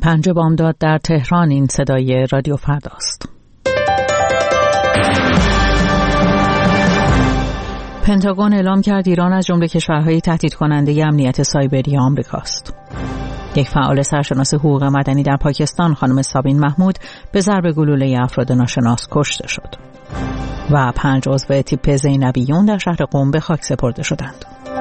5 بامداد در تهران. این صدای رادیو فرداست. پنتاگون اعلام کرد ایران از جمله کشورهای تهدید کننده امنیت سایبری آمریکاست. یک فعال سرشناس حقوق مدنی در پاکستان، خانم سابین محمود، به ضرب گلوله افراد ناشناس کشته شد. و 5 عضو تیپ زینبیون در شهر قم به خاک سپرده شدند.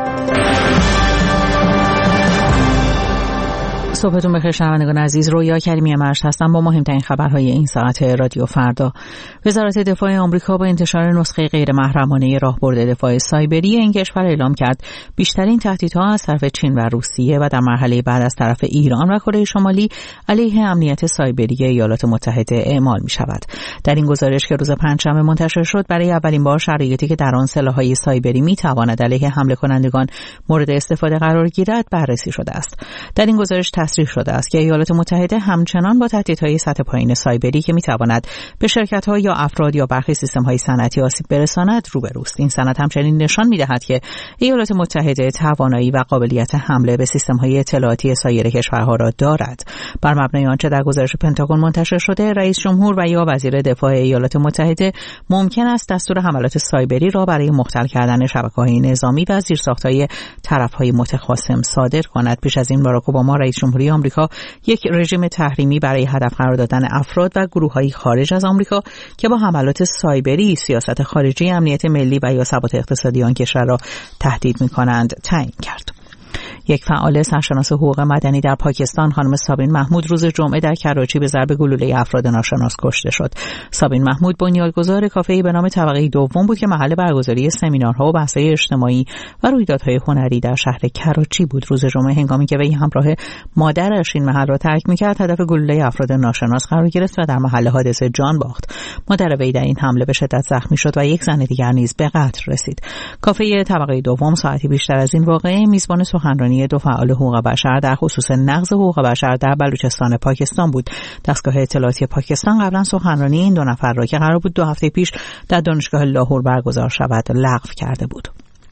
صبحتون بخیر شنوندگان عزیز، رویا کریمی مرشد هستم با مهمترین خبرهای این ساعت رادیو فردا. وزارت دفاع آمریکا با انتشار نسخه غیر محرمانه راهبرد دفاع سایبری این کشور اعلام کرد بیشترین تهدیدها از طرف چین و روسیه و در مرحله بعد از طرف ایران و کره شمالی علیه امنیت سایبری ایالات متحده اعمال می شود. در این گزارش که روز پنجشنبه منتشر شد، برای اولین بار شرایطی که در آن سلاح‌های سایبری می تواند علیه حمله کنندگان مورد استفاده قرار گیرد بررسی شده است. در این گزارش تصریح شده است که ایالات متحده همچنان با تهدیدهای سطح پایین سایبری که میتواند به شرکت‌ها یا افراد یا برخی سیستم‌های صنعتی آسیب برساند روبروست. این سند همچنین نشان می‌دهد که ایالات متحده توانایی و قابلیت حمله به سیستم‌های اطلاعاتی سایر کشورها را دارد. بر مبنای آنچه در گزارش پنتاگون منتشر شده، رئیس جمهور و یا وزیر دفاع ایالات متحده ممکن است دستور حملات سایبری را برای مختل کردن شبکه‌های نظامی و زیرساخت‌های طرف‌های متخاصم صادر کند. پیش از این باراک اوباما رئیس جمهوری آمریکا یک رژیم تحریمی برای هدف قرار دادن افراد و گروه‌های خارج از آمریکا که با حملات سایبری سیاست خارجی، امنیت ملی و یا ثبات اقتصادی آن کشور را تهدید می‌کنند تعیین کرد. یک فعال سرشناس حقوق مدنی در پاکستان، خانم سابین محمود، روز جمعه در کراچی به ضرب گلوله افراد ناشناس کشته شد. سابین محمود بنیانگذار کافه‌ای به نام طبقه دوم بود که محل برگزاری سمینارها و بحث‌های اجتماعی و رویدادهای هنری در شهر کراچی بود. روز جمعه هنگامی که وی همراه مادرش این محل را ترک می‌کرد، هدف گلوله افراد ناشناس قرار گرفت و در محل حادثه جان باخت. مادر وی در این حمله به شدت زخمی شد و یک زن دیگر نیز به قتل رسید. کافه طبقه دوم ساعتی بیشتر از این واقعه میزبان سخنرانی دو فعال حقوق بشر در خصوص نقض حقوق بشر در بلوچستان پاکستان بود. دستگاه اطلاعاتی پاکستان قبلا سخنرانی این 2 نفر را که قرار بود 2 هفته پیش در دانشگاه لاهور برگزار شود لغو کرده بود.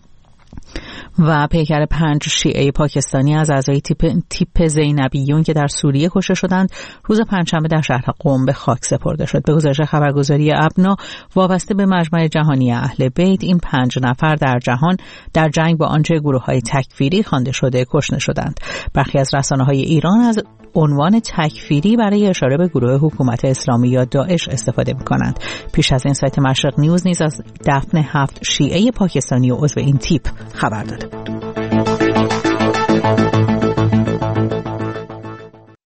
و پیکر 5 شیعه پاکستانی از اعضای تیپ زینبیون که در سوریه کشته شدند روز پنجشنبه در شهر قم به خاک سپرده شد. به گزارش خبرگزاری ابنا وابسته به مجمع جهانی اهل بیت، این 5 نفر در جنگ با آنچه گروه‌های تکفیری خوانده شده کشته شدند. برخی از رسانه‌های ایران از عنوان تکفیری برای اشاره به گروه حکومت اسلامی یا داعش استفاده می‌کنند. پیش از این سایت مشرق نیوز نیز از دفن 7 شیعه پاکستانی و عضو این تیپ خبر داده بود.